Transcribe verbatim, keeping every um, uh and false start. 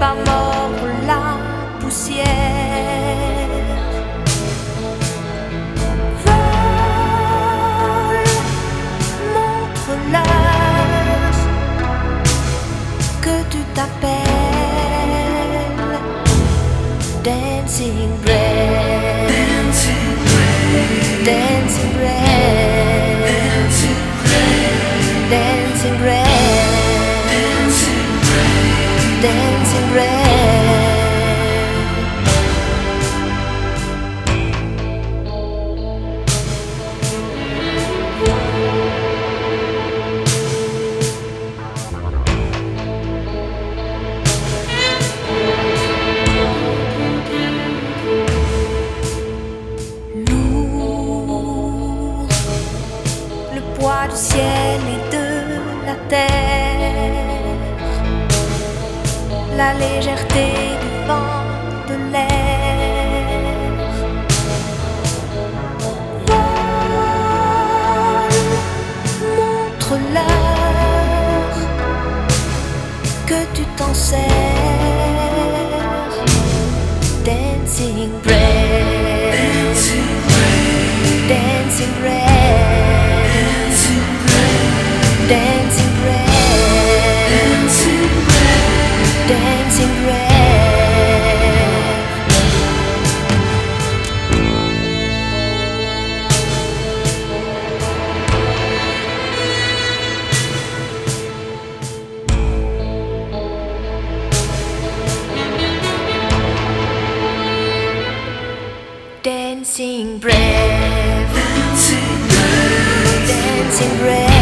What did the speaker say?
pas mordre la poussière. Vole, montre-leur que tu t'appelles Dancing Bread, Dancing Bread, Dancing Bread, Dancing Bread, Dancing Bread. Lourd, le poids du ciel et de la terre, la légèreté du vent, de l'air. Vole, montre-leur que tu t'en sers. Dancing Bread, Dancing Bread, Dancing Bread, Dancing Bread, Dancing Bread. Dancing bread, dancing bread, dancing bread.